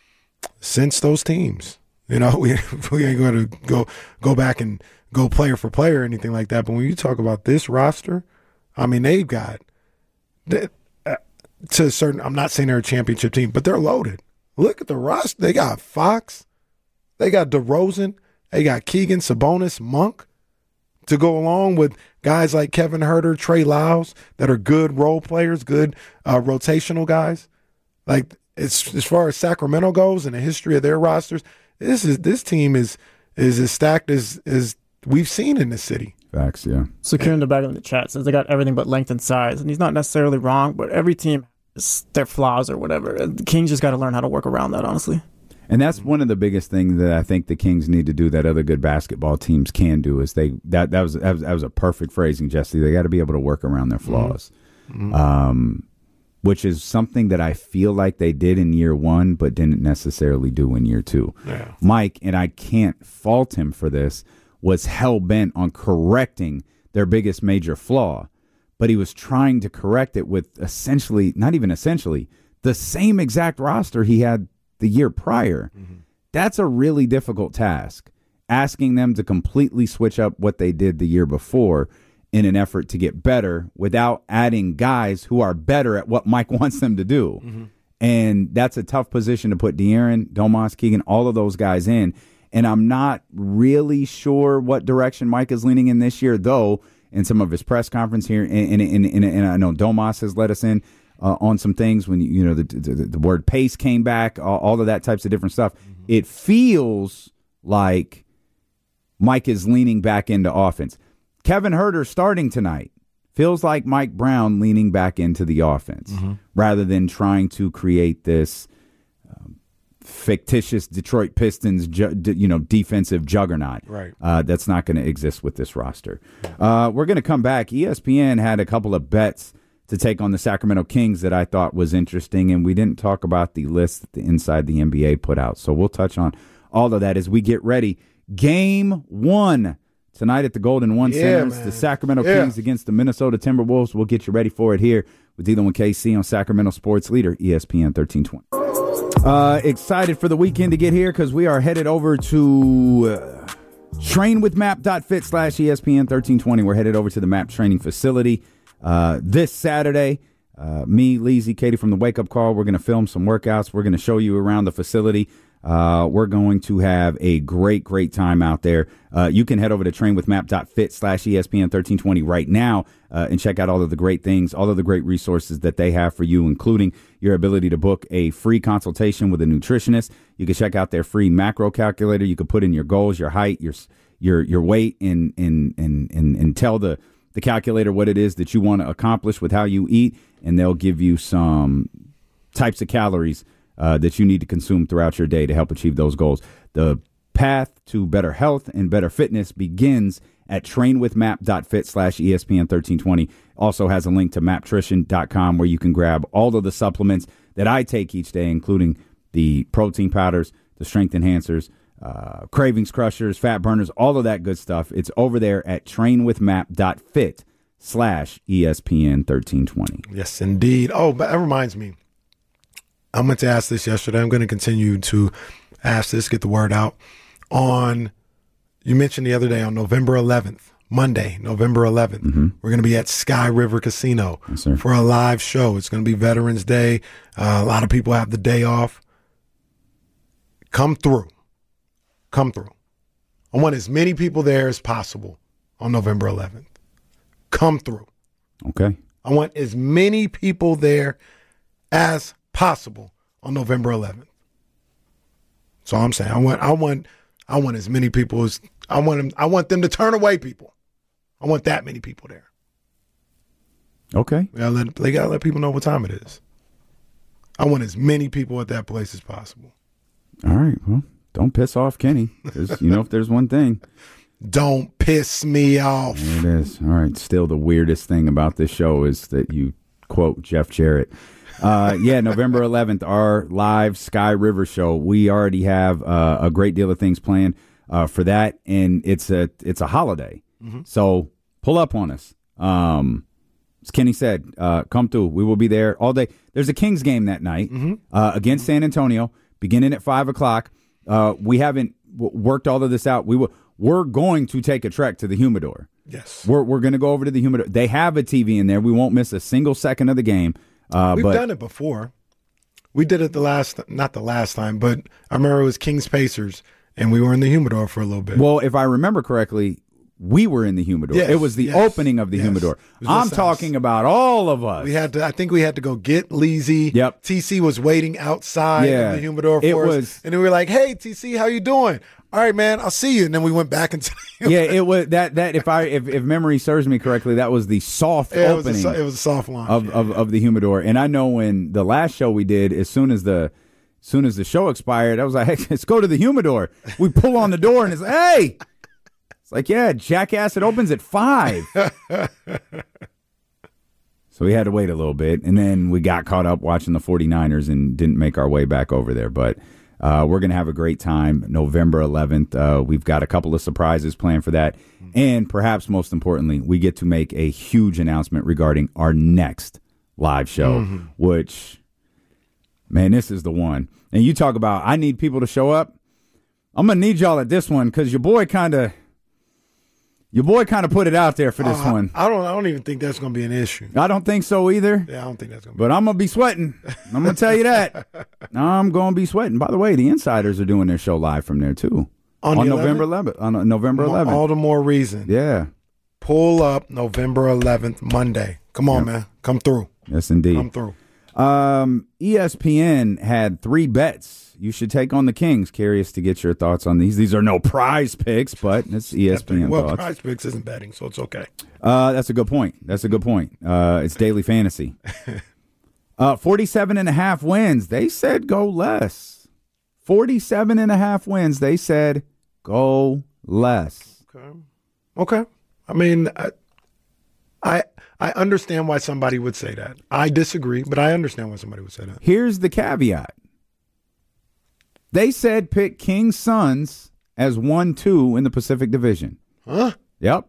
since those teams. You know, we we ain't going to go go back and go player for player or anything like that. But when you talk about this roster, I mean, they've got they, uh, to a certain. I'm not saying they're a championship team, but they're loaded. Look at the roster. They got Fox, they got DeRozan, they got Keegan, Sabonis, Monk, to go along with guys like Kevin Huerter, Trey Lyles, that are good role players, good uh, rotational guys. Like it's, as far as Sacramento goes and the history of their rosters, this is this team is is as stacked as as we've seen in this city. facts, yeah. So Kieran DeBagger in the chat says they got everything but length and size, and he's not necessarily wrong, but every team has their flaws or whatever. The Kings just got to learn how to work around that, honestly. And that's one of the biggest things that I think the Kings need to do that other good basketball teams can do is they that that was that was, that was a perfect phrasing, Jesse. They got to be able to work around their flaws, Mm-hmm. um, which is something that I feel like they did in year one, but didn't necessarily do in year two. Yeah. Mike, and I can't fault him for this, was hell bent on correcting their biggest major flaw, but he was trying to correct it with essentially, not even essentially, the same exact roster he had the year prior. Mm-hmm. That's a really difficult task, asking them to completely switch up what they did the year before in an effort to get better without adding guys who are better at what Mike wants them to do. Mm-hmm. And that's a tough position to put De'Aaron, Domas, Keegan, all of those guys in. And I'm not really sure what direction Mike is leaning in this year, though, in some of his press conference here. And, and, and, and, and I know Domas has let us in uh, on some things when, you know, the, the, the word pace came back, all, all of that types of different stuff. Mm-hmm. It feels like Mike is leaning back into offense. Kevin Huerter starting tonight feels like Mike Brown leaning back into the offense mm-hmm. rather than trying to create this um, fictitious Detroit Pistons, ju- d- you know, defensive juggernaut. Right. Uh, that's not going to exist with this roster. Uh, we're going to come back. E S P N had a couple of bets to take on the Sacramento Kings that I thought was interesting, and we didn't talk about the list that the Inside the N B A put out. So we'll touch on all of that as we get ready. Game one tonight at the Golden One Yeah, Center. It's man. the Sacramento Yeah. Kings against the Minnesota Timberwolves. We'll get you ready for it here with Dylan with K C on Sacramento Sports Leader, E S P N thirteen twenty. Uh, excited for the weekend to get here because we are headed over to uh, trainwithmap.fit slash ESPN thirteen twenty. We're headed over to the MAP training facility uh, this Saturday. Uh, me, Leezy, Katie from the Wake Up Call. We're going to film some workouts. We're going to show you around the facility. Uh, we're going to have a great, great time out there. Uh, you can head over to trainwithmap.fit slash ESPN thirteen twenty right now uh, and check out all of the great things, all of the great resources that they have for you, including your ability to book a free consultation with a nutritionist. You can check out their free macro calculator. You can put in your goals, your height, your your your weight, and and and and, and tell the, the calculator what it is that you want to accomplish with how you eat, and they'll give you some types of calories Uh, that you need to consume throughout your day to help achieve those goals. The path to better health and better fitness begins at trainwithmap.fit slash ESPN thirteen twenty. Also has a link to maptrition dot com where you can grab all of the supplements that I take each day, including the protein powders, the strength enhancers, uh, cravings crushers, fat burners, all of that good stuff. It's over there at trainwithmap.fit slash ESPN thirteen twenty. Yes, indeed. Oh, but that reminds me. I meant to ask this yesterday. I'm going to continue to ask this, get the word out. On, you mentioned the other day on November eleventh, Monday, November eleventh, mm-hmm. we're going to be at Sky River Casino yes, sir. for a live show. It's going to be Veterans Day. Uh, a lot of people have the day off. Come through. Come through. I want as many people there as possible on November eleventh. Come through. Okay. I want as many people there as possible on November eleventh. So I'm saying I want I want I want as many people as I want them I want them to turn away people. I want that many people there. Okay. We gotta let, they gotta let people know what time it is. I want as many people at that place as possible. All right. Well, don't piss off Kenny. 'Cause, you know, if there's one thing. Don't piss me off. There it is. All right. Still, the weirdest thing about this show is that you quote Jeff Jarrett. Uh, yeah, November eleventh, our live Sky River show. We already have uh, a great deal of things planned uh, for that, and it's a it's a holiday. Mm-hmm. So pull up on us. Um, as Kenny said, uh, come through. We will be there all day. There's a Kings game that night mm-hmm. uh, against San Antonio, beginning at five o'clock. Uh, we haven't w- worked all of this out. We will. We're going to take a trek to the Humidor. Yes, we're we're going to go over to the Humidor. They have a T V in there. We won't miss a single second of the game. Uh, We've but, done it before. We did it the last, not the last time, but I remember it was Kings Pacers, and we were in the Humidor for a little bit. Well, if I remember correctly, we were in the Humidor. Yes, it was the yes, opening of the yes. Humidor. Was I'm this talking house. about all of us. We had to. I think we had to go get Leezy. Yep. T C was waiting outside Yeah. of the Humidor for It us, was- and we were like, "Hey, T C, how you doing? All right, man, I'll see you." And then we went back into. The yeah, it was that that if I if, if memory serves me correctly, that was the soft yeah, it was, opening a, it was a soft launch of, yeah. of of the Humidor. And I know when the last show we did, as soon as the as soon as the show expired, I was like, "Hey, let's go to the Humidor." We pull on the door, and it's like, "Hey." It's like, yeah, jackass, it opens at five. So we had to wait a little bit, and then we got caught up watching the 49ers and didn't make our way back over there. But uh, we're going to have a great time November eleventh. Uh, we've got a couple of surprises planned for that. And perhaps most importantly, we get to make a huge announcement regarding our next live show, mm-hmm. which, man, this is the one. And you talk about, I need people to show up. I'm going to need y'all at this one because your boy kind of, Your boy kind of put it out there for this uh, one. I don't. I don't even think that's going to be an issue. I don't think so either. Yeah, I don't think that's going to. But I'm gonna be sweating. I'm gonna tell you that. I'm gonna be sweating. By the way, the Insiders are doing their show live from there too on, on the November eleventh. On November eleventh. All the more reason. Yeah. Pull up November eleventh, Monday. Come on, yep. man. Come through. Yes, indeed. Come through. Um, E S P N had three bets you should take on the Kings. Curious to get your thoughts on these. These are no prize picks, but it's E S P N well, thoughts. Prize picks isn't betting, so it's okay. Uh, that's a good point. That's a good point. Uh, it's daily fantasy. uh, forty-seven and a half wins. They said go less. forty-seven and a half wins. They said go less. Okay. Okay. I mean, I, I I understand why somebody would say that. I disagree, but I understand why somebody would say that. Here's the caveat. They said pick Kings Suns as one two in the Pacific Division. Huh? Yep.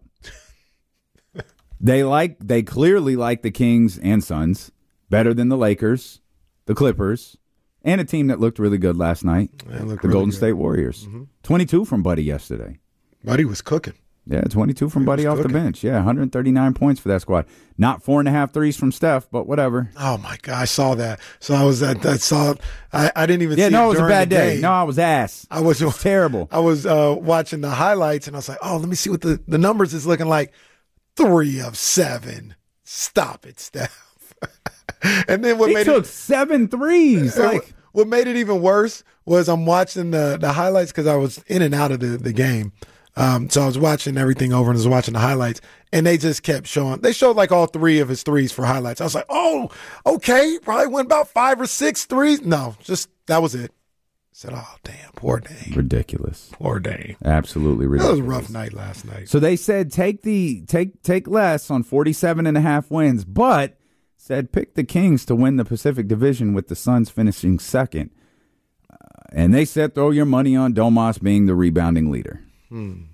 They like they clearly like the Kings and Suns better than the Lakers, the Clippers, and a team that looked really good last night, the really Golden good. State Warriors. Mm-hmm. twenty-two from Buddy yesterday. Buddy was cooking. Yeah, twenty-two from He Buddy off cooking. the bench. Yeah, one hundred thirty-nine points for that squad. Not four and a half threes from Steph, but whatever. Oh my God, I saw that. So I was at I saw. I, I didn't even. Yeah, see no, it it was a during bad the day. game. No, I was ass. I was, It was terrible. I was uh, watching the highlights and I was like, oh, let me see what the, the numbers is looking like. Three of seven. Stop it, Steph. And then what He made took it seven threes. Like, what made it even worse was I'm watching the the highlights because I was in and out of the, the game. Um, so I was watching everything over and I was watching the highlights, and they just kept showing. They showed like all three of his threes for highlights. I was like, oh, okay, probably went about five or six threes. No, just that was it. I said, oh, damn, poor Dame. ridiculous. Poor Dame. Absolutely That ridiculous. was a rough night last night. So they said take the take take less on forty-seven and a half wins, but said pick the Kings to win the Pacific Division with the Suns finishing second. Uh, and they said throw your money on Domas being the rebounding leader. Hmm.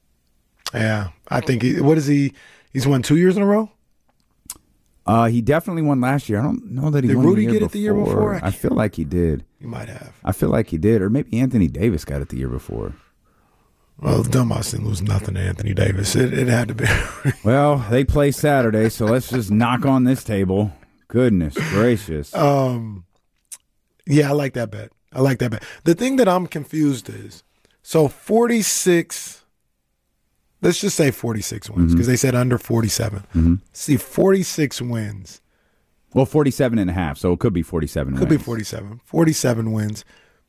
Yeah, I think he, what is he? He's won two years in a row. Uh, he definitely won last year. I don't know that he Did won Rudy the year get it the year before? I feel like he did. You might have. I feel like he did, or maybe Anthony Davis got it the year before. Well, Domas didn't lose nothing to Anthony Davis. It, it had to be. Well, they play Saturday, so let's just knock on this table. Goodness gracious. um, yeah, I like that bet. I like that bet. The thing that I'm confused is, so forty-six. Let's just say forty-six wins because Mm-hmm. they said under forty-seven. Mm-hmm. See, forty-six wins. Well, forty-seven and a half, so it could be forty-seven Could wins. be forty-seven. forty-seven wins.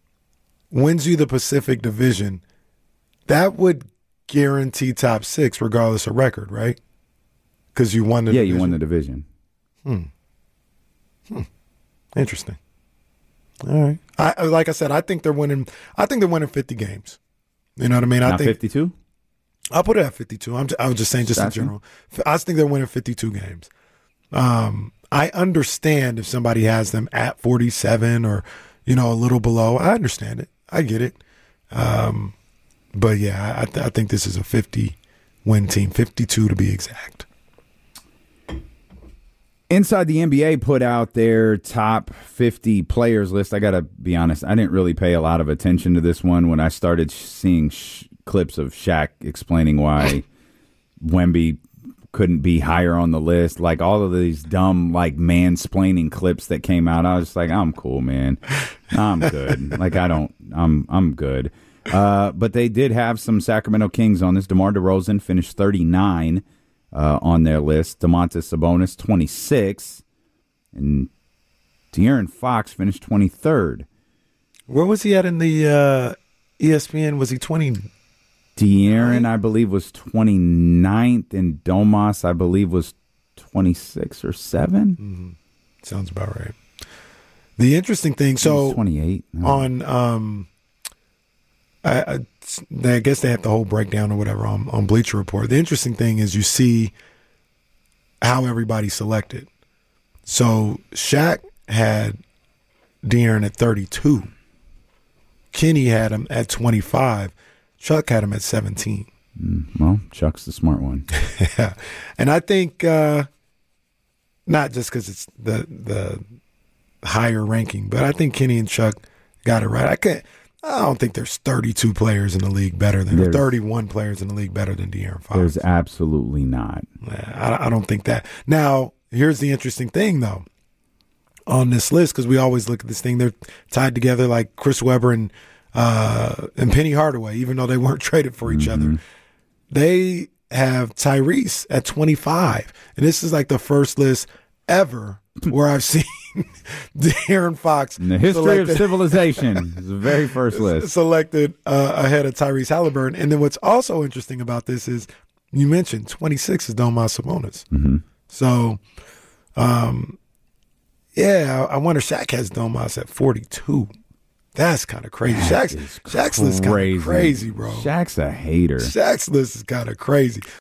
Wins you the Pacific Division. That would guarantee top six regardless of record, right? Because you won the Yeah, division. you won the division. Hmm. Hmm. Interesting. All right. I like I said, I think they're winning. I think they're winning fifty games. You know what I mean? I Not think fifty-two? I'll put it at fifty-two. I'm. I was just saying, just in Gotcha. general. I just think they're winning fifty-two games. Um, I understand if somebody has them at forty-seven or you know a little below. I understand it. I get it. Um, but yeah, I, th- I think this is a fifty-win team, fifty-two to be exact. Inside the N B A put out their top fifty players list. I got to be honest, I didn't really pay a lot of attention to this one when I started sh- seeing sh- clips of Shaq explaining why Wemby couldn't be higher on the list. Like all of these dumb, like mansplaining clips that came out. I was just like, I'm cool, man. I'm good. Like I don't, I'm, I'm good. Uh, but they did have some Sacramento Kings on this. DeMar DeRozan finished thirty-nine. Uh, on their list. Domantas Sabonis, twenty-six. And De'Aaron Fox finished twenty-third. Where was he at in the uh, E S P N? Was he twenty? De'Aaron, I believe, was twenty-ninth. And Domas, I believe, was twenty-six or seven. Mm-hmm. Sounds about right. The interesting thing, so twenty-eight. No. on, um, I, I, they, I guess they have the whole breakdown or whatever on, on Bleacher Report. The interesting thing is you see how everybody selected. So Shaq had De'Aaron at thirty-two. Kenny had him at twenty-five. Chuck had him at seventeen. Mm, well, Chuck's the smart one. Yeah. And I think uh, not just because it's the the higher ranking, but I think Kenny and Chuck got it right. I can't. I don't think there's thirty-two players in the league better than There's- thirty-one players in the league better than De'Aaron Fox. There's absolutely not. Yeah, I, I don't think that. Now, here's the interesting thing, though, on this list, because we always look at this thing. They're tied together like Chris Webber and uh, and Penny Hardaway, even though they weren't traded for each Mm-hmm. other. They have Tyrese at twenty-five, and this is like the first list ever where I've seen De'Aaron Fox In the history selected, of civilization, it's the very first list. selected uh, ahead of Tyrese Halliburton. And then what's also interesting about this is you mentioned twenty-six is Domas Sabonis. Mm-hmm. So, um, yeah, I wonder Shaq has Domas at forty-two. That's kind of crazy. That Shaq's, is Shaq's list kind crazy. of crazy, bro. Shaq's a hater. Shaq's list is kind of crazy.